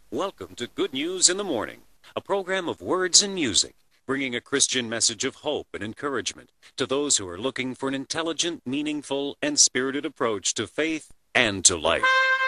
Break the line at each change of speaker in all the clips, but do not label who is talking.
Welcome to Good News in the Morning, a program of words and music, bringing a Christian message of hope and encouragement to those who are looking for an intelligent, meaningful, and spirited approach to faith and to life.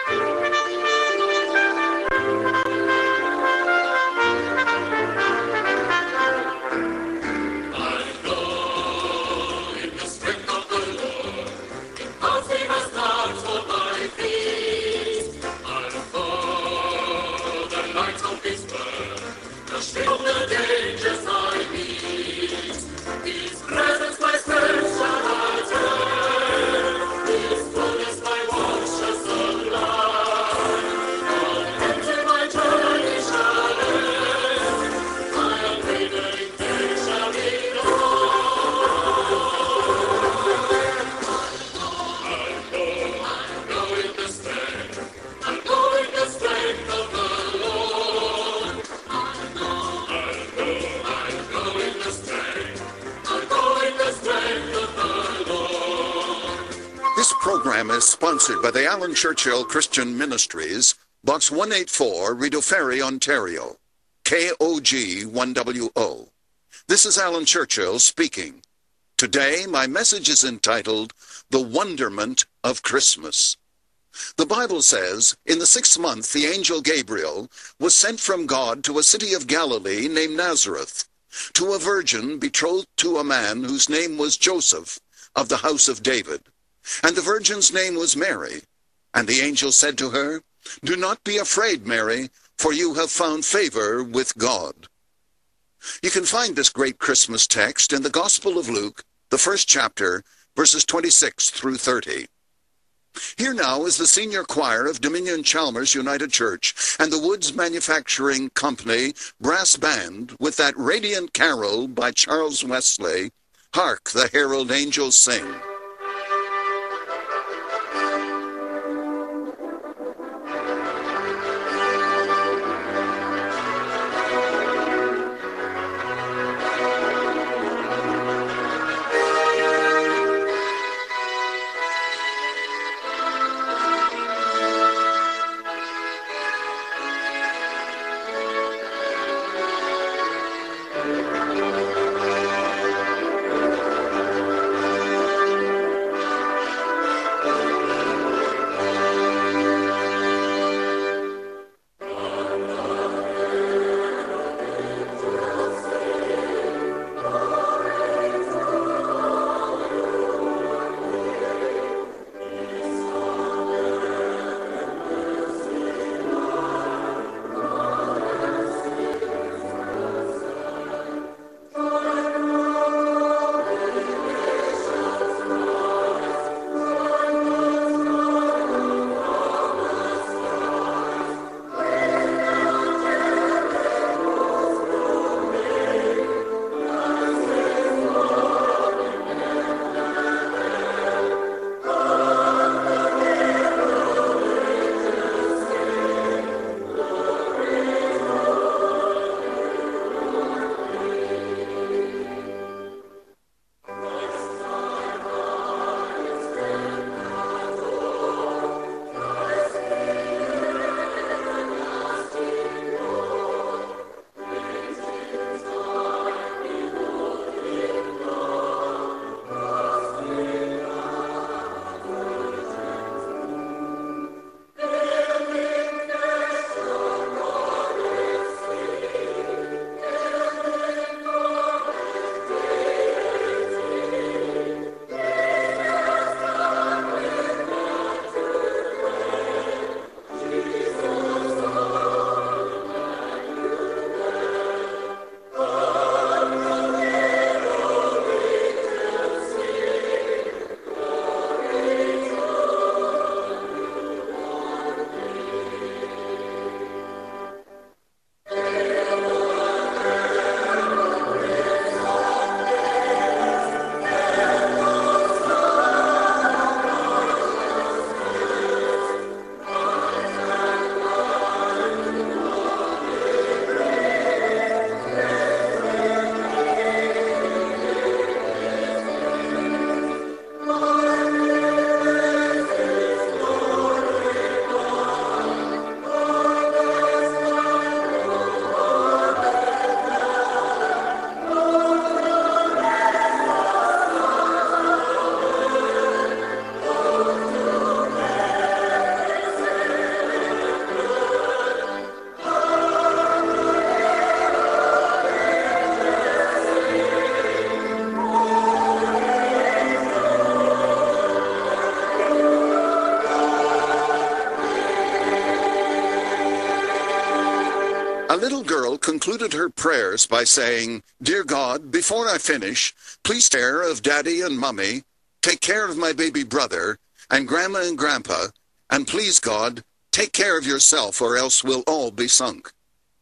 This program is sponsored by the Alan Churchill Christian Ministries, Box 184, Rideau Ferry, Ontario, KOG 1WO. This is Alan Churchill speaking. Today, my message is entitled, The Wonderment of Christmas. The Bible says, in the 6th month, the angel Gabriel was sent from God to a city of Galilee named Nazareth, to a virgin betrothed to a man whose name was Joseph, of the house of David. And the virgin's name was Mary. And the angel said to her, Do not be afraid, Mary, for you have found favor with God. You can find this great Christmas text in the Gospel of Luke, the 1st chapter, verses 26 through 30. Here now is the senior choir of Dominion Chalmers United Church and the Woods Manufacturing Company brass band with that radiant carol by Charles Wesley, Hark the Herald Angels Sing. A little girl concluded her prayers by saying, "Dear God, before I finish, please take care of Daddy and Mummy, take care of my baby brother, and Grandma and Grandpa, and please, God, take care of yourself or else we'll all be sunk."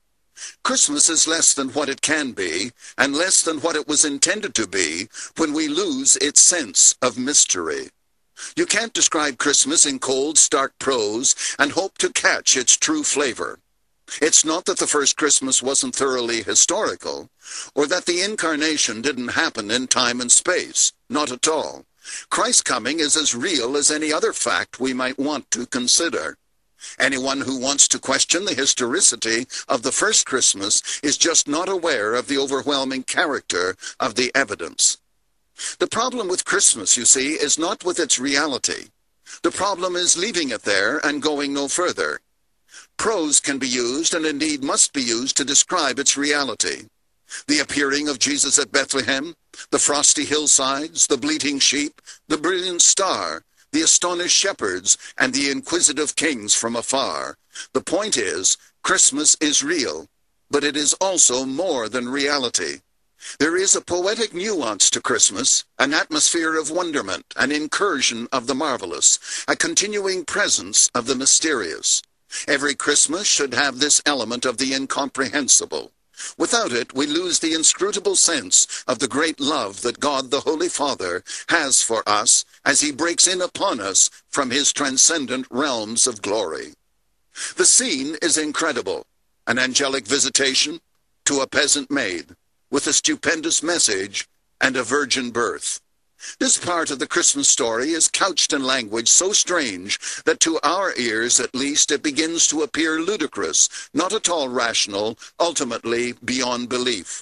Christmas is less than what it can be, and less than what it was intended to be, when we lose its sense of mystery. You can't describe Christmas in cold, stark prose and hope to catch its true flavor. It's not that the first Christmas wasn't thoroughly historical, or that the incarnation didn't happen in time and space. Not at all. Christ's coming is as real as any other fact we might want to consider. Anyone who wants to question the historicity of the first Christmas is just not aware of the overwhelming character of the evidence. The problem with Christmas, you see, is not with its reality. The problem is leaving it there and going no further. Prose can be used, and indeed must be used, to describe its reality. The appearing of Jesus at Bethlehem, the frosty hillsides, the bleating sheep, the brilliant star, the astonished shepherds, and the inquisitive kings from afar. The point is, Christmas is real, but it is also more than reality. There is a poetic nuance to Christmas, an atmosphere of wonderment, an incursion of the marvelous, a continuing presence of the mysterious. Every Christmas should have this element of the incomprehensible. Without it, we lose the inscrutable sense of the great love that God the Holy Father has for us as he breaks in upon us from his transcendent realms of glory. The scene is incredible. An angelic visitation to a peasant maid with a stupendous message and a virgin birth. This part of the Christmas story is couched in language so strange that to our ears, at least, it begins to appear ludicrous, not at all rational, ultimately beyond belief.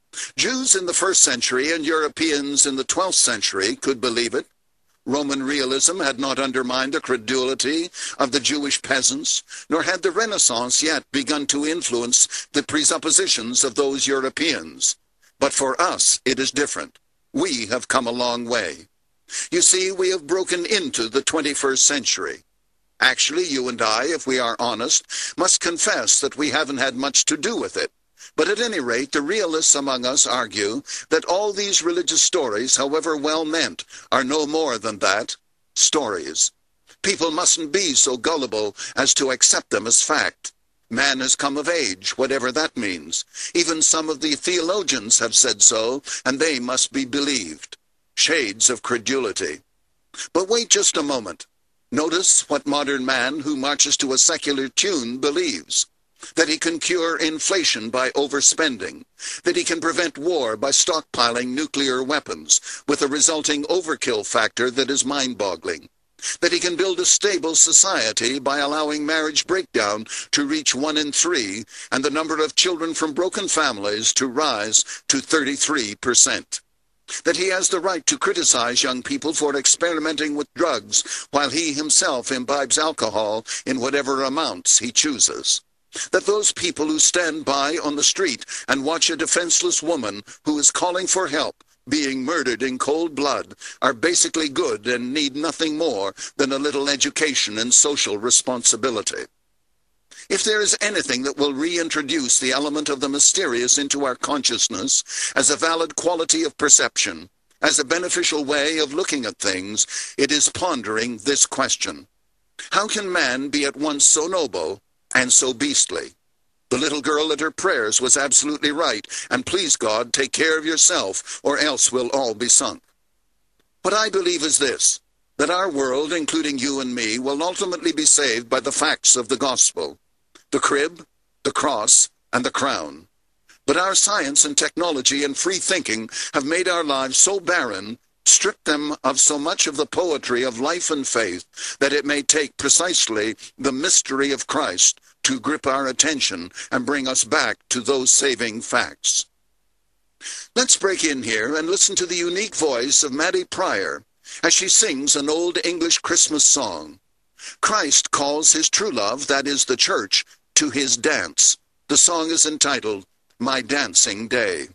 Jews in the 1st century and Europeans in the 12th century could believe it. Roman realism had not undermined the credulity of the Jewish peasants, nor had the Renaissance yet begun to influence the presuppositions of those Europeans. But for us, it is different. We have come a long way. You see, we have broken into the 21st century. Actually, you and I, if we are honest, must confess that we haven't had much to do with it. But at any rate, the realists among us argue that all these religious stories, however well meant, are no more than that, stories. People mustn't be so gullible as to accept them as fact. Man has come of age, whatever that means. Even some of the theologians have said so, and they must be believed. Shades of credulity. But wait just a moment. Notice what modern man who marches to a secular tune believes. That he can cure inflation by overspending. That he can prevent war by stockpiling nuclear weapons, with a resulting overkill factor that is mind-boggling. That he can build a stable society by allowing marriage breakdown to reach 1 in 3, and the number of children from broken families to rise to 33%. That he has the right to criticize young people for experimenting with drugs, while he himself imbibes alcohol in whatever amounts he chooses. That those people who stand by on the street and watch a defenseless woman who is calling for help being murdered in cold blood are basically good and need nothing more than a little education and social responsibility. If there is anything that will reintroduce the element of the mysterious into our consciousness as a valid quality of perception, as a beneficial way of looking at things, it is pondering this question. How can man be at once so noble and so beastly? The little girl at her prayers was absolutely right, and please God, take care of yourself, or else we'll all be sunk. What I believe is this, that our world, including you and me, will ultimately be saved by the facts of the gospel. The crib, the cross, and the crown. But our science and technology and free thinking have made our lives so barren, stripped them of so much of the poetry of life and faith, that it may take precisely the mystery of Christ to grip our attention and bring us back to those saving facts. Let's break in here and listen to the unique voice of Maddie Pryor as she sings an old English Christmas song. Christ calls his true love, that is the church, to his dance. The song is entitled, My Dancing Day.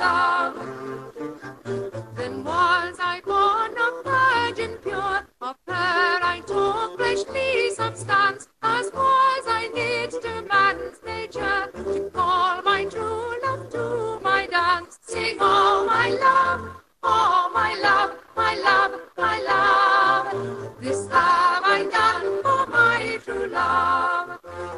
love. Then was I born of virgin pure, of her I took fleshly substance, as was I knit to man's nature, to call my true love to my dance. Sing, oh my love, oh my love, my love, my love. This have I done for my true love.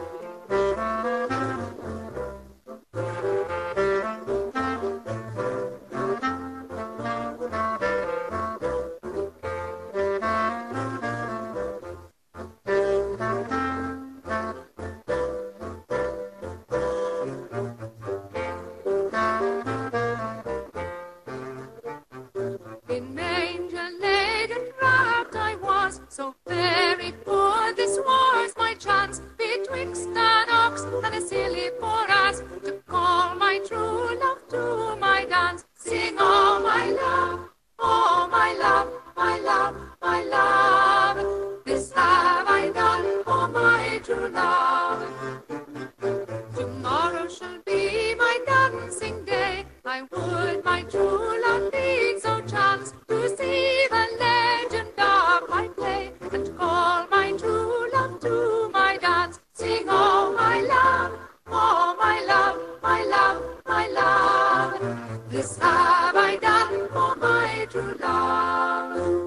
In manger laid and wrapped I was, so very poor this was my chance, betwixt an ox and a silly poor ass, to call my true love to my dance. Sing, oh my love, oh my love, my love, my love. This have I done for my true love. Tomorrow shall be my dancing day. I would my true love need so chance to see the legend of my play, and call my true love to my dance. Sing, oh my love, oh my love, my love, my love. This have I done for my true love.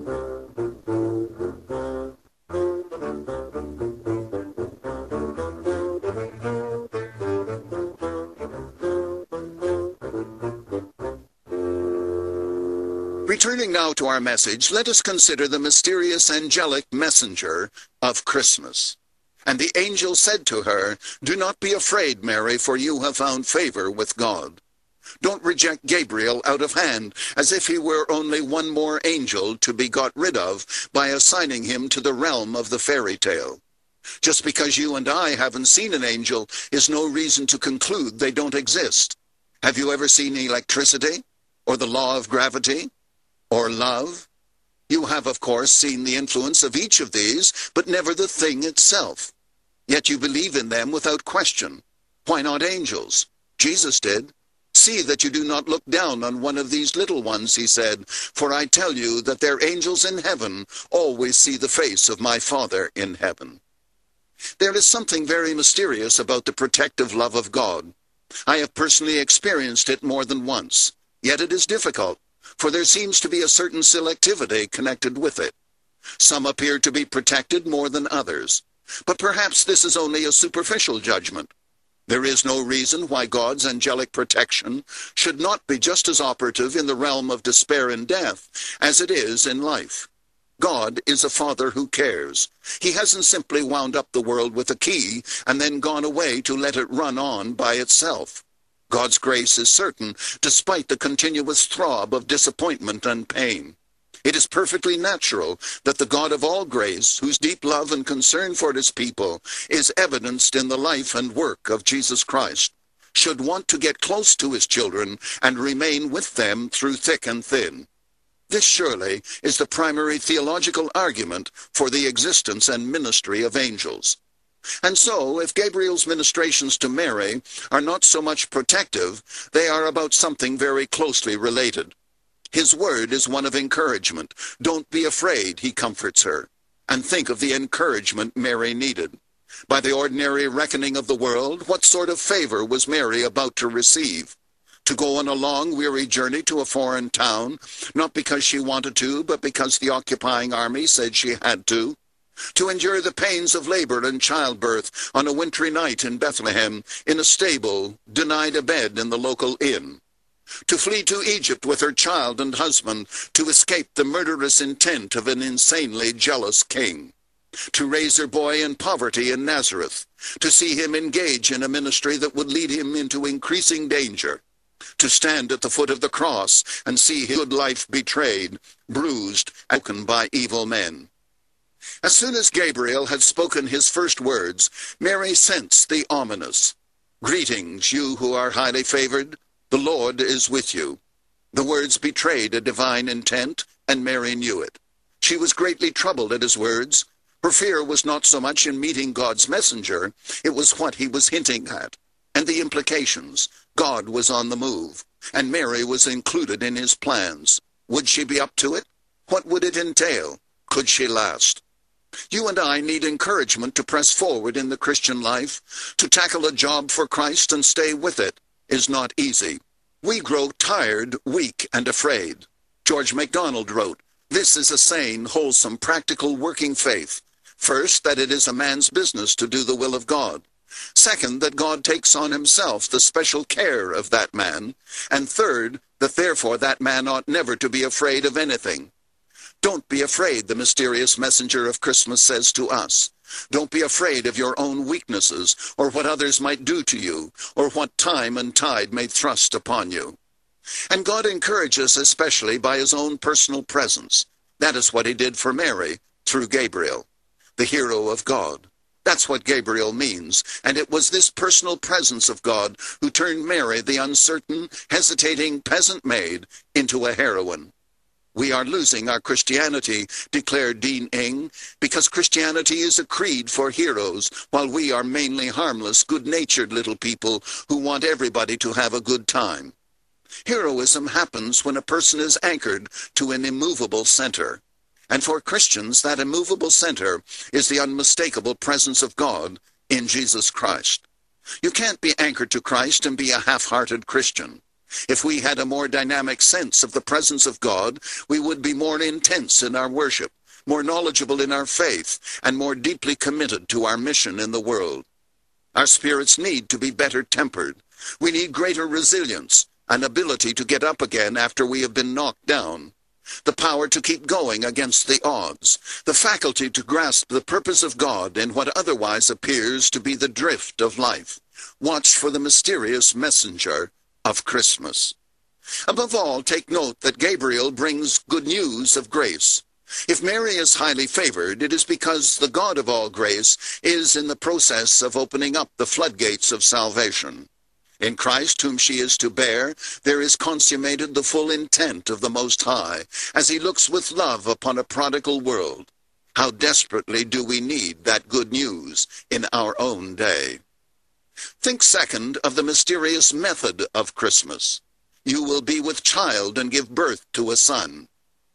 Returning now to our message, let us consider the mysterious angelic messenger of Christmas. And the angel said to her, "Do not be afraid, Mary, for you have found favor with God." Don't reject Gabriel out of hand, as if he were only one more angel to be got rid of by assigning him to the realm of the fairy tale. Just because you and I haven't seen an angel is no reason to conclude they don't exist. Have you ever seen electricity, or the law of gravity, or love? You have, of course, seen the influence of each of these, but never the thing itself. Yet you believe in them without question. Why not angels? Jesus did. "See that you do not look down on one of these little ones," he said, "for I tell you that their angels in heaven always see the face of my Father in heaven." There is something very mysterious about the protective love of God. I have personally experienced it more than once. Yet it is difficult, for there seems to be a certain selectivity connected with it. Some appear to be protected more than others, but perhaps this is only a superficial judgment. There is no reason why God's angelic protection should not be just as operative in the realm of despair and death as it is in life. God is a Father who cares. He hasn't simply wound up the world with a key and then gone away to let it run on by itself. God's grace is certain, despite the continuous throb of disappointment and pain. It is perfectly natural that the God of all grace, whose deep love and concern for his people is evidenced in the life and work of Jesus Christ, should want to get close to his children and remain with them through thick and thin. This surely is the primary theological argument for the existence and ministry of angels. And so, if Gabriel's ministrations to Mary are not so much protective, they are about something very closely related. His word is one of encouragement. Don't be afraid, he comforts her. And think of the encouragement Mary needed. By the ordinary reckoning of the world, what sort of favor was Mary about to receive? To go on a long, weary journey to a foreign town, not because she wanted to, but because the occupying army said she had to? To endure the pains of labor and childbirth on a wintry night in Bethlehem, in a stable, denied a bed in the local inn? To flee to Egypt with her child and husband, to escape the murderous intent of an insanely jealous king? To raise her boy in poverty in Nazareth, to see him engage in a ministry that would lead him into increasing danger? To stand at the foot of the cross and see his good life betrayed, bruised, and broken by evil men? As soon as Gabriel had spoken his first words, Mary sensed the ominous. "Greetings, you who are highly favored. The Lord is with you." The words betrayed a divine intent, and Mary knew it. She was greatly troubled at his words. Her fear was not so much in meeting God's messenger, it was what he was hinting at, and the implications. God was on the move. and Mary was included in his plans. Would she be up to it? What would it entail? Could she last? You and I need encouragement to press forward in the Christian life. To tackle a job for Christ and stay with it is not easy. We grow tired, weak, and afraid. George MacDonald wrote, "This is a sane, wholesome, practical, working faith. First, that it is a man's business to do the will of God. Second, that God takes on himself the special care of that man. And third, that therefore that man ought never to be afraid of anything." Don't be afraid, the mysterious messenger of Christmas says to us. Don't be afraid of your own weaknesses, or what others might do to you, or what time and tide may thrust upon you. And God encourages especially by his own personal presence. That is what he did for Mary through Gabriel, the hero of God. That's what Gabriel means, and it was this personal presence of God who turned Mary, the uncertain, hesitating peasant maid, into a heroine. "We are losing our Christianity," declared Dean Ing, "because Christianity is a creed for heroes, while we are mainly harmless, good-natured little people who want everybody to have a good time." Heroism happens when a person is anchored to an immovable center. And for Christians, that immovable center is the unmistakable presence of God in Jesus Christ. You can't be anchored to Christ and be a half-hearted Christian. If we had a more dynamic sense of the presence of God, we would be more intense in our worship, more knowledgeable in our faith, and more deeply committed to our mission in the world. Our spirits need to be better tempered. We need greater resilience, an ability to get up again after we have been knocked down, the power to keep going against the odds, the faculty to grasp the purpose of God in what otherwise appears to be the drift of life. Watch for the mysterious messenger of Christmas. Above all, take note that Gabriel brings good news of grace. If Mary is highly favored, it is because the God of all grace is in the process of opening up the floodgates of salvation. In Christ, whom she is to bear, there is consummated the full intent of the Most High, as he looks with love upon a prodigal world. How desperately do we need that good news in our own day. Think second of the mysterious method of Christmas. You will be with child and give birth to a son.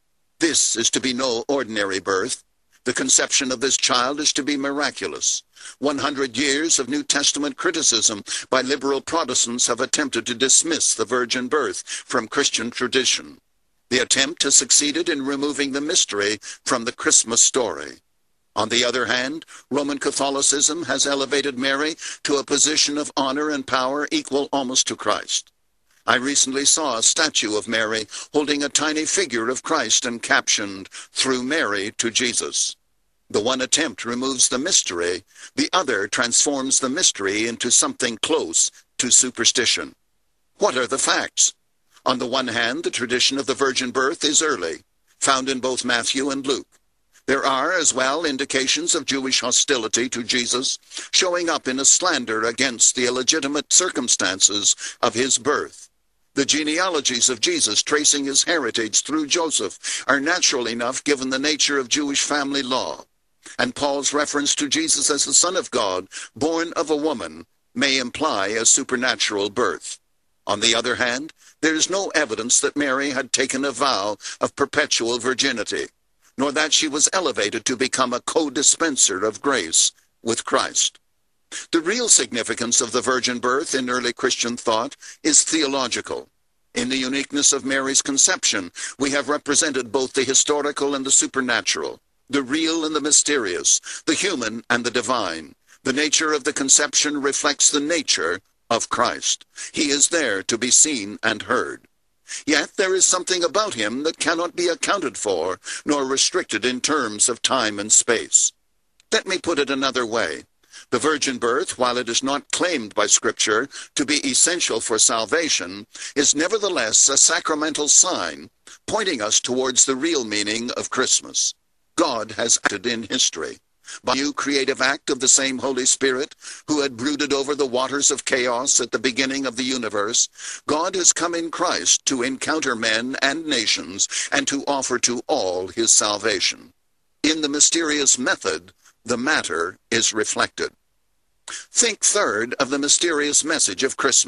This is to be no ordinary birth. The conception of this child is to be miraculous. 100 years of New Testament criticism by liberal Protestants have attempted to dismiss the virgin birth from Christian tradition. The attempt has succeeded in removing the mystery from the Christmas story. On the other hand, Roman Catholicism has elevated Mary to a position of honor and power equal almost to Christ. I recently saw a statue of Mary holding a tiny figure of Christ and captioned, "Through Mary to Jesus." The one attempt removes the mystery, the other transforms the mystery into something close to superstition. What are the facts? On the one hand, the tradition of the virgin birth is early, found in both Matthew and Luke. There are, as well, indications of Jewish hostility to Jesus, showing up in a slander against the illegitimate circumstances of his birth. The genealogies of Jesus tracing his heritage through Joseph are natural enough given the nature of Jewish family law. And Paul's reference to Jesus as the Son of God, born of a woman, may imply a supernatural birth. On the other hand, there is no evidence that Mary had taken a vow of perpetual virginity, nor that she was elevated to become a co-dispenser of grace with Christ. The real significance of the virgin birth in early Christian thought is theological. In the uniqueness of Mary's conception, we have represented both the historical and the supernatural, the real and the mysterious, the human and the divine. The nature of the conception reflects the nature of Christ. He is there to be seen and heard. Yet there is something about him that cannot be accounted for, nor restricted in terms of time and space. Let me put it another way. The virgin birth, while it is not claimed by Scripture to be essential for salvation, is nevertheless a sacramental sign pointing us towards the real meaning of Christmas. God has acted in history. By a new creative act of the same Holy Spirit, who had brooded over the waters of chaos at the beginning of the universe, God has come in Christ to encounter men and nations and to offer to all his salvation. In the mysterious method, the matter is reflected. Think third of the mysterious message of Christmas.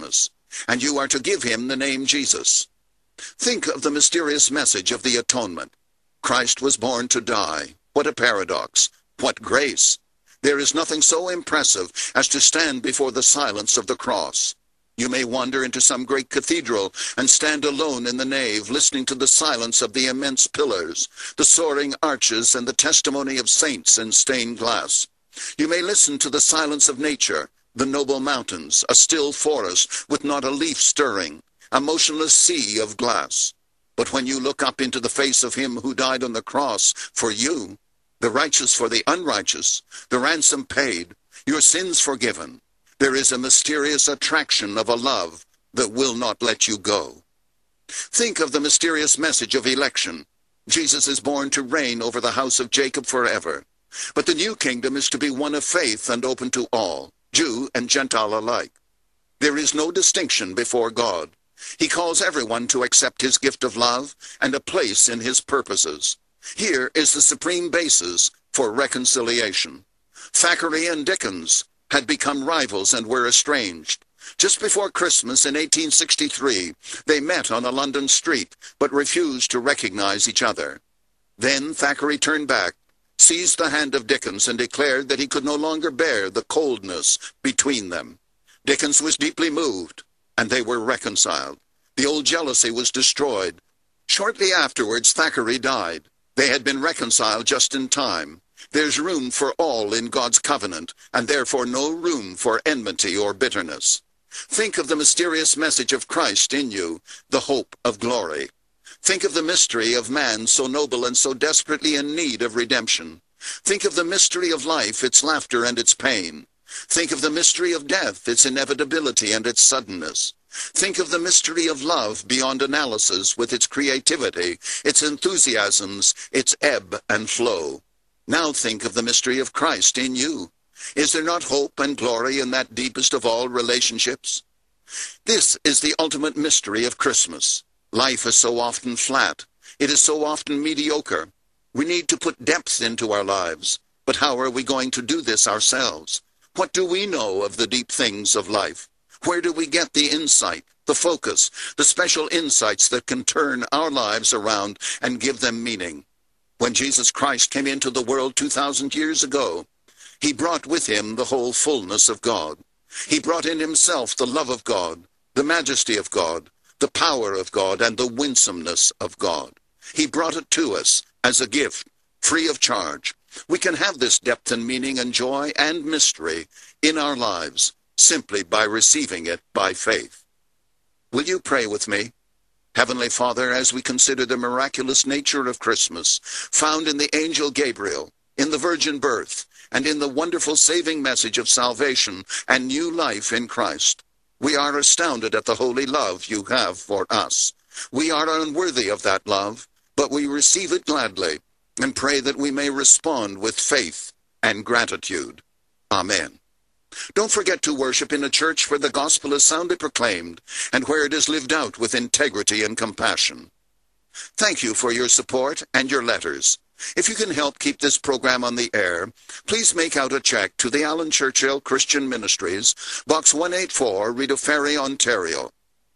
and you are to give him the name Jesus. Think of the mysterious message of the atonement. Christ was born to die. What a paradox! What grace! There is nothing so impressive as to stand before the silence of the cross. You may wander into some great cathedral and stand alone in the nave, listening to the silence of the immense pillars, the soaring arches, and the testimony of saints in stained glass. You may listen to the silence of nature, the noble mountains, a still forest with not a leaf stirring, a motionless sea of glass. But when you look up into the face of him who died on the cross for you, the righteous for the unrighteous, the ransom paid, your sins forgiven, there is a mysterious attraction of a love that will not let you go. Think of the mysterious message of election. Jesus is born to reign over the house of Jacob forever. But the new kingdom is to be one of faith and open to all, Jew and Gentile alike. There is no distinction before God. He calls everyone to accept his gift of love and a place in his purposes. Here is the supreme basis for reconciliation. Thackeray and Dickens had become rivals and were estranged. Just before Christmas in 1863, they met on a London street, but refused to recognize each other. Then Thackeray turned back, seized the hand of Dickens, and declared that he could no longer bear the coldness between them. Dickens was deeply moved, and they were reconciled. The old jealousy was destroyed. Shortly afterwards, Thackeray died. They had been reconciled just in time. There's room for all in God's covenant, and therefore no room for enmity or bitterness. Think of the mysterious message of Christ in you, the hope of glory. Think of the mystery of man so noble and so desperately in need of redemption. Think of the mystery of life, its laughter and its pain. Think of the mystery of death, its inevitability and its suddenness. Think of the mystery of love beyond analysis, with its creativity, its enthusiasms, its ebb and flow. Now think of the mystery of Christ in you. Is there not hope and glory in that deepest of all relationships? This is the ultimate mystery of Christmas. Life is so often flat. It is so often mediocre. We need to put depth into our lives. But how are we going to do this ourselves? What do we know of the deep things of life? Where do we get the insight, the focus, the special insights that can turn our lives around and give them meaning? When Jesus Christ came into the world 2,000 years ago, he brought with him the whole fullness of God. He brought in himself the love of God, the majesty of God, the power of God, and the winsomeness of God. He brought it to us as a gift, free of charge. We can have this depth and meaning and joy and mystery in our lives simply by receiving it by faith. Will you pray with me? Heavenly Father, as we consider the miraculous nature of Christmas, found in the angel Gabriel, in the virgin birth, and in the wonderful saving message of salvation and new life in Christ, we are astounded at the holy love you have for us. We are unworthy of that love, but we receive it gladly and pray that we may respond with faith and gratitude. Amen. Don't forget to worship in a church where the gospel is soundly proclaimed and where it is lived out with integrity and compassion. Thank you for your support and your letters. If you can help keep this program on the air, please make out a check to the Alan Churchill Christian Ministries, Box 184, Rideau Ferry, Ontario,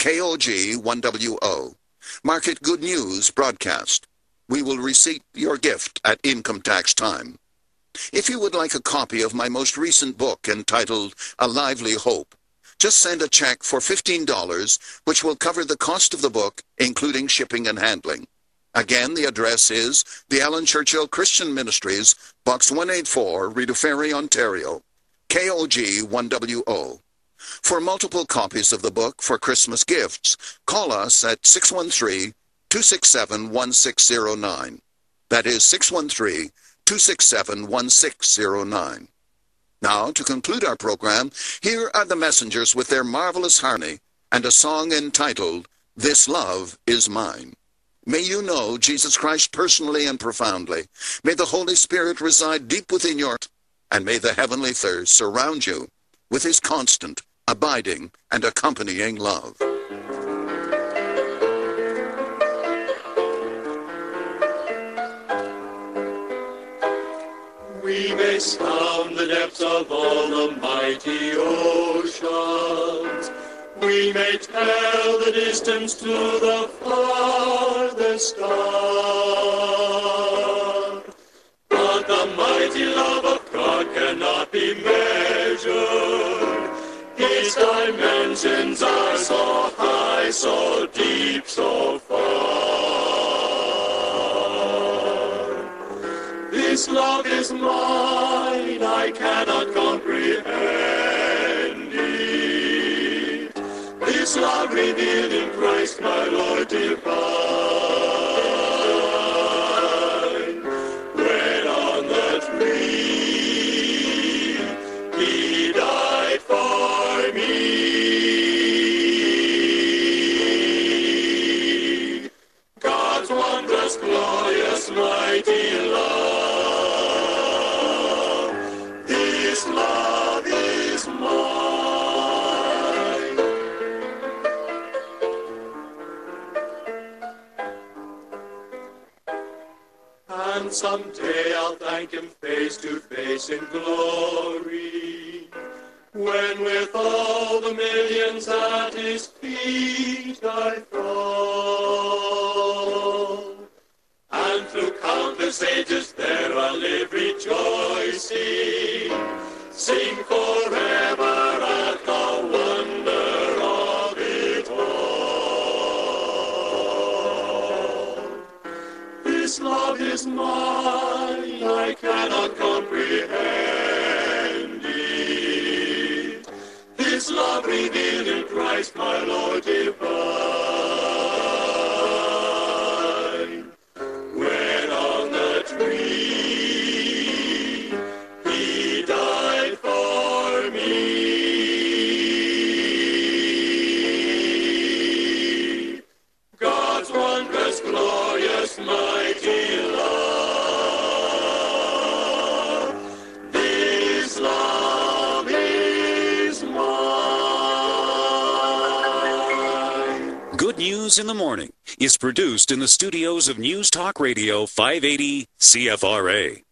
KOG 1WO. Mark it Good News Broadcast. We will receipt your gift at income tax time. If you would like a copy of my most recent book entitled A Lively Hope, just send a check for $15, which will cover the cost of the book, including shipping and handling. Again, the address is the Alan Churchill Christian Ministries, Box 184, Rideau Ferry, Ontario, KOG 1WO. For multiple copies of the book for Christmas gifts, call us at 613-267-1609. That is 613-267-1609. Now, to conclude our program, here are the Messengers with their marvelous harmony and a song entitled, This Love Is Mine. May you know Jesus Christ personally and profoundly. May the Holy Spirit reside deep within your heart, and may the heavenly thirst surround you with his constant, abiding, and accompanying love.
We may sound the depths of all the mighty oceans. We we may tell the distance to the farthest star. But the mighty love of God cannot be measured. His dimensions are so high, so deep, so far. This love is mine, I cannot comprehend it. This love revealed in Christ my Lord divine. When on the tree He died for me. God's wondrous, glorious, mighty love. This love is mine. And someday I'll thank Him face to face in glory, when with all the millions at His feet I fall. And through countless ages there I'll live rejoicing, sing forever at the wonder of it all. This love is mine, I cannot comprehend it. This love revealed in Christ my Lord divine. When on the tree He died for me. God's wondrous, glorious, mighty love. This love is mine.
Good News in the Morning is produced in the studios of News Talk Radio 580 CFRA.